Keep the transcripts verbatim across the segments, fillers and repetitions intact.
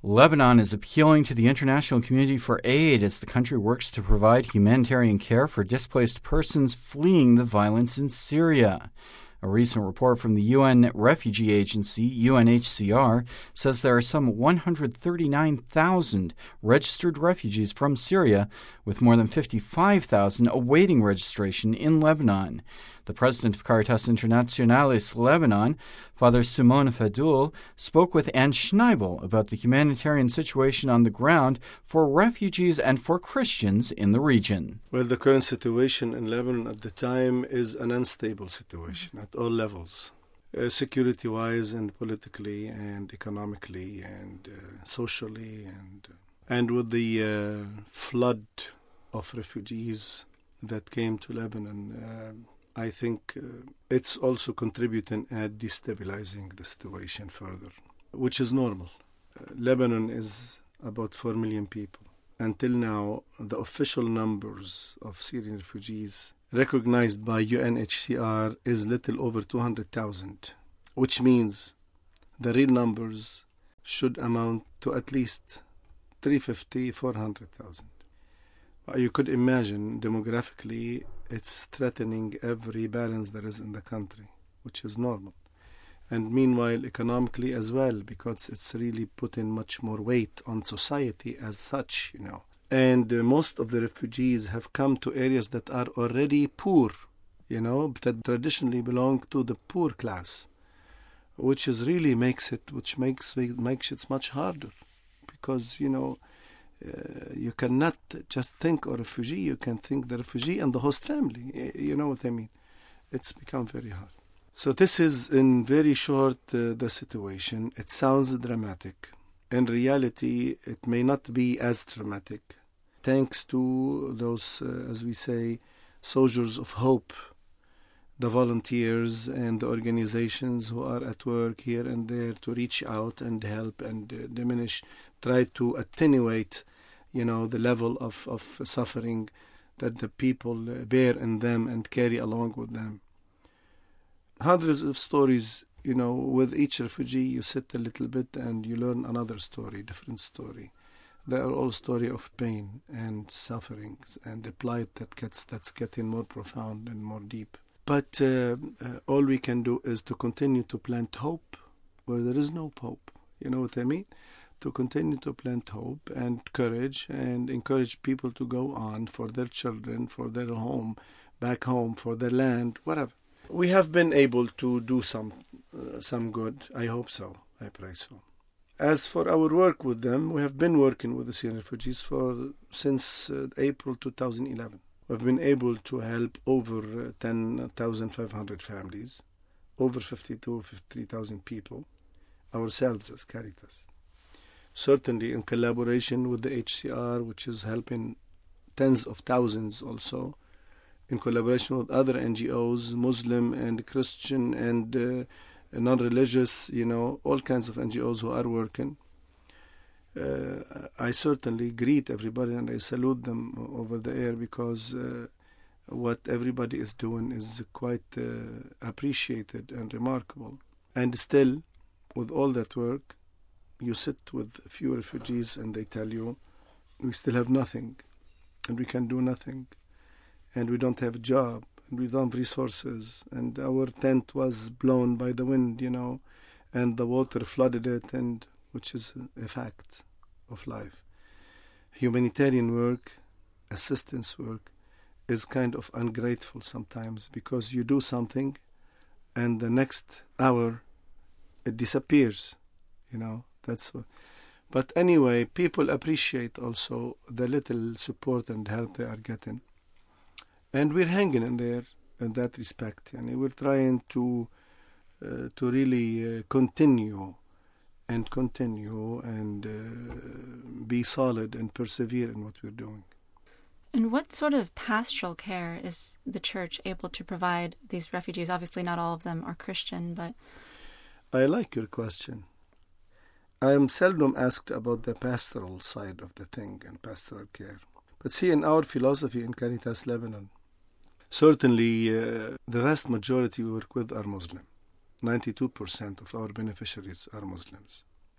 Lebanon is appealing to the international community for aid as the country works to provide humanitarian care for displaced persons fleeing the violence in Syria. A recent report from the U N Refugee Agency, U N H C R, says there are some one hundred thirty-nine thousand registered refugees from Syria, with more than fifty-five thousand awaiting registration in Lebanon. The president of Caritas Internationalis Lebanon, Father Simon Fadul, spoke with Anne Schneibel about the humanitarian situation on the ground for refugees and for Christians in the region. Well, the current situation in Lebanon at the time is an unstable situation at all levels, uh, security-wise and politically and economically and uh, socially. And, and with the uh, flood of refugees that came to Lebanon, uh, I think uh, it's also contributing at destabilizing the situation further, which is normal. Uh, Lebanon is about four million people. Until now, the official numbers of Syrian refugees recognized by U N H C R is little over two hundred thousand, which means the real numbers should amount to at least three hundred fifty, four hundred thousand. You could imagine demographically it's threatening every balance there is in the country, which is normal. And meanwhile, economically as well, because it's really putting much more weight on society as such, you know. And uh, most of the refugees have come to areas that are already poor, you know, that traditionally belong to the poor class, which is really makes it, which makes makes it much harder, because, you know, Uh, you cannot just think of a refugee, you can think the refugee and the host family. You know what I mean? It's become very hard. So this is, in very short, uh, the situation. It sounds dramatic. In reality, it may not be as dramatic. Thanks to those, uh, as we say, soldiers of hope, the volunteers and the organizations who are at work here and there to reach out and help and uh, diminish, try to attenuate, you know, the level of, of suffering that the people bear in them and carry along with them. Hundreds of stories, you know, with each refugee you sit a little bit and you learn another story, different story. They are all story of pain and sufferings and a plight that gets that's getting more profound and more deep. But uh, uh, all we can do is to continue to plant hope where there is no hope. You know what I mean? To continue to plant hope and courage and encourage people to go on for their children, for their home, back home, for their land, whatever. We have been able to do some uh, some good. I hope so. I pray so. As for our work with them, we have been working with the Syrian refugees for since uh, April two thousand eleven. We've been able to help over uh, ten thousand five hundred families, over fifty-two, fifty-three thousand people, ourselves as Caritas. Certainly in collaboration with the H C R, which is helping tens of thousands also, in collaboration with other N G Os, Muslim and Christian and uh, non-religious, you know, all kinds of N G Os who are working. Uh, I certainly greet everybody and I salute them over the air because uh, what everybody is doing is quite uh, appreciated and remarkable. And still, with all that work, you sit with a few refugees and they tell you, we still have nothing and we can do nothing and we don't have a job and we don't have resources and our tent was blown by the wind, you know, and the water flooded it, and which is a fact of life. Humanitarian work, assistance work, is kind of ungrateful sometimes because you do something and the next hour it disappears, you know. That's what. But anyway, people appreciate also the little support and help they are getting. And we're hanging in there in that respect. And we're trying to uh, to really uh, continue and continue and uh, be solid and persevere in what we're doing. And what sort of pastoral care is the church able to provide these refugees? Obviously not all of them are Christian, but... I like your question. I am seldom asked about the pastoral side of the thing and pastoral care. But see, in our philosophy in Caritas Lebanon, certainly uh, the vast majority we work with are Muslim. ninety-two percent of our beneficiaries are Muslims.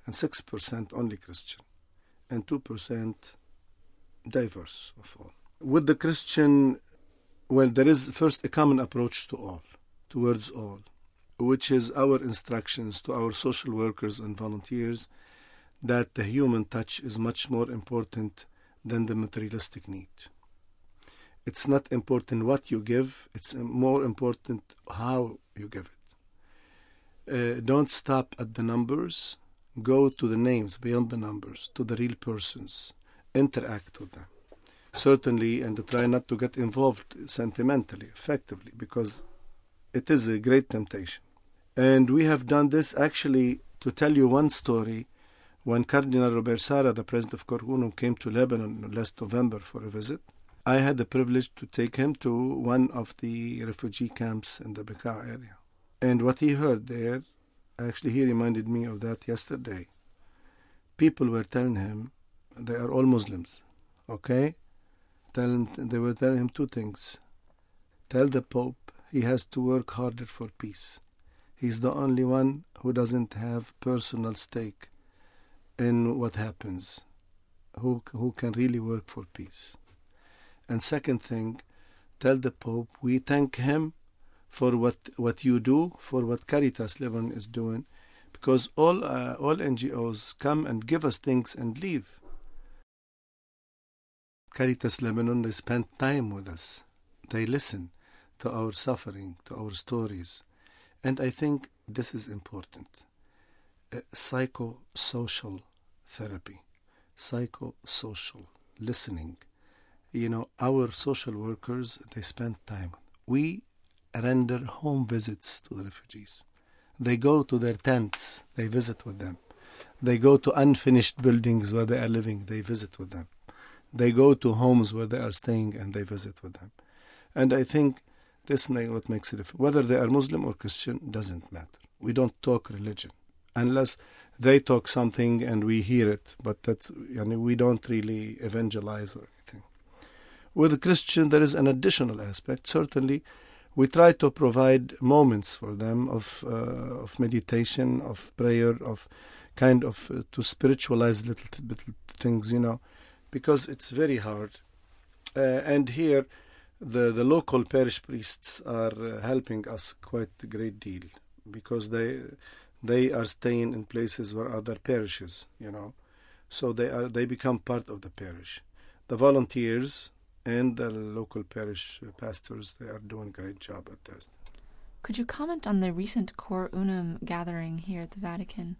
and six percent only Christian, and two percent diverse of all. With the Christian, well, there is first a common approach to all, towards all, which is our instructions to our social workers and volunteers that the human touch is much more important than the materialistic need. It's not important what you give, it's more important how you give it. Uh, don't stop at the numbers, go to the names beyond the numbers, to the real persons, interact with them. Certainly, and try not to get involved sentimentally, effectively, because it is a great temptation. And we have done this actually, to tell you one story. When Cardinal Robert Sarah, the president of Kor Unum, came to Lebanon last November for a visit, I had the privilege to take him to one of the refugee camps in the Bekaa area. And what he heard there, actually he reminded me of that yesterday. People were telling him they are all Muslims, okay? Tell him, they were telling him two things. Tell the Pope he has to work harder for peace. He's the only one who doesn't have personal stake in what happens, who who can really work for peace. And second thing, tell the Pope we thank him for what, what you do, for what Caritas Lebanon is doing, because all uh, all N G Os come and give us things and leave. Caritas Lebanon, they spend time with us. They listen to our suffering, to our stories. And I think this is important. Uh, psychosocial therapy, psychosocial listening. You know, our social workers, they spend time. We render home visits to the refugees. They go to their tents, they visit with them. They go to unfinished buildings where they are living, they visit with them. They go to homes where they are staying and they visit with them. And I think this may what makes it different. Whether they are Muslim or Christian doesn't matter. We don't talk religion unless they talk something and we hear it, but that's, you know, we don't really evangelize or anything. With the Christian, there is an additional aspect. Certainly, we try to provide moments for them of uh, of meditation, of prayer, of kind of uh, to spiritualize little little things, you know, because it's very hard. Uh, and here, the the local parish priests are uh, helping us quite a great deal because they they are staying in places where other parishes, you know, so they are they become part of the parish. The volunteers and the local parish pastors, they are doing a great job at this. Could you comment on the recent Kor Unum gathering here at the Vatican?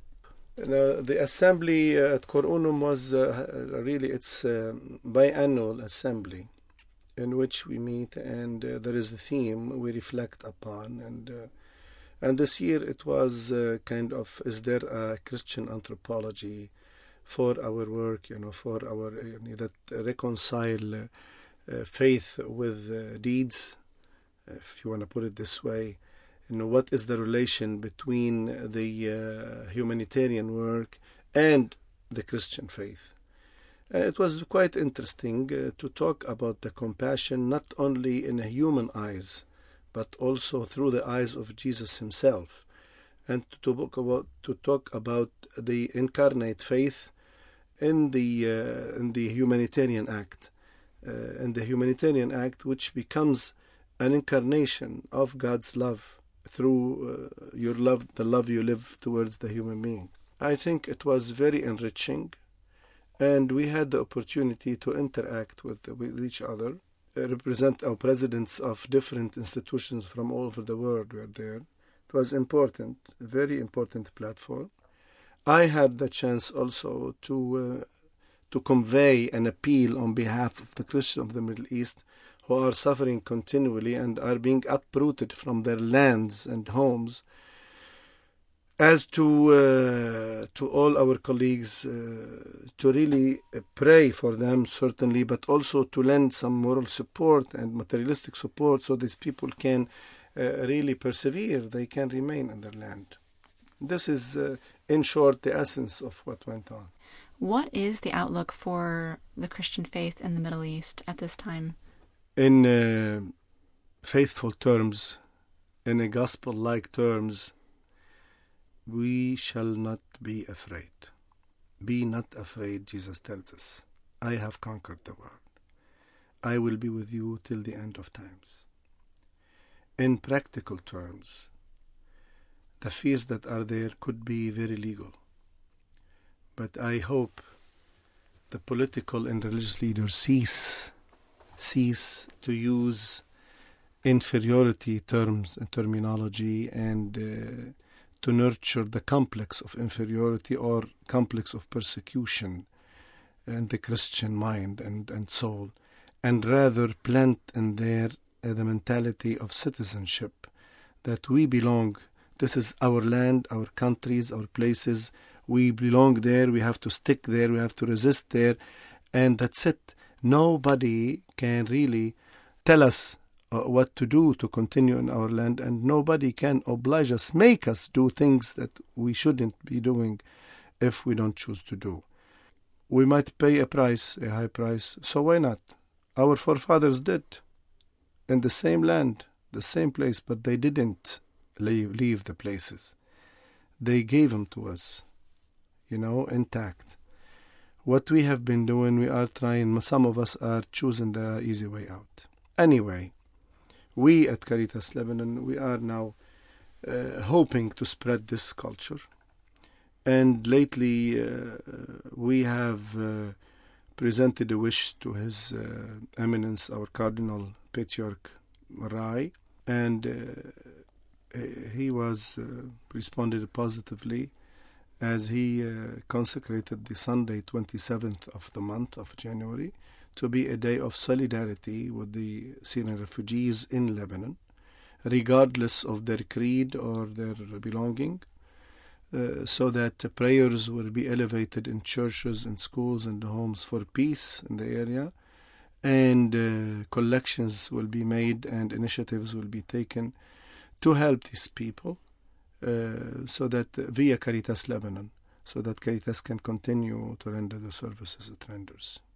Uh, the assembly uh, at Kor Unum was uh, really, it's a biannual assembly in which we meet, and uh, there is a theme we reflect upon. And uh, and this year it was uh, kind of, is there a Christian anthropology for our work, you know, for our, you know, that reconcile uh, uh, faith with uh, deeds, if you want to put it this way. You know, what is the relation between the uh, humanitarian work and the Christian faith? Uh, it was quite interesting uh, to talk about the compassion not only in human eyes, but also through the eyes of Jesus himself, and to talk about to talk about the incarnate faith in the uh, in the humanitarian act, uh, in the humanitarian act, which becomes an incarnation of God's love through uh, your love, the love you live towards the human being. I think it was very enriching, and we had the opportunity to interact with with each other. Uh, represent our presidents of different institutions from all over the world were there. It was important, a very important platform. I had the chance also to uh, to convey an appeal on behalf of the Christians of the Middle East who are suffering continually and are being uprooted from their lands and homes, as to uh, to all our colleagues uh, to really pray for them, certainly, but also to lend some moral support and materialistic support so these people can uh, really persevere, they can remain in their land. This is, uh, in short, the essence of what went on. What is the outlook for the Christian faith in the Middle East at this time? In uh, faithful terms, in a gospel-like terms, we shall not be afraid. Be not afraid, Jesus tells us. I have conquered the world. I will be with you till the end of times. In practical terms, the fears that are there could be very legal. But I hope the political and religious leaders cease, cease to use inferiority terms and terminology and uh, to nurture the complex of inferiority or complex of persecution in the Christian mind and, and soul, and rather plant in there uh, the mentality of citizenship, that we belong. This is our land, our countries, our places. We belong there. We have to stick there. We have to resist there. And that's it. Nobody can really tell us uh, what to do to continue in our land. And nobody can oblige us, make us do things that we shouldn't be doing if we don't choose to do. We might pay a price, a high price. So why not? Our forefathers did. In the same land, the same place, but they didn't leave, leave the places. They gave them to us, you know, intact. What we have been doing, we are trying, some of us are choosing the easy way out. Anyway, we at Caritas Lebanon, we are now uh, hoping to spread this culture. And lately, uh, we have uh, presented a wish to His uh, Eminence, our Cardinal Patriarch Rai, and uh, he was uh, responded positively as he uh, consecrated the Sunday twenty-seventh of the month of January to be a day of solidarity with the Syrian refugees in Lebanon, regardless of their creed or their belonging, uh, so that uh, prayers will be elevated in churches and schools and homes for peace in the area, and uh, collections will be made and initiatives will be taken to help these people, uh, so that uh, via Caritas Lebanon, so that Caritas can continue to render the services it renders.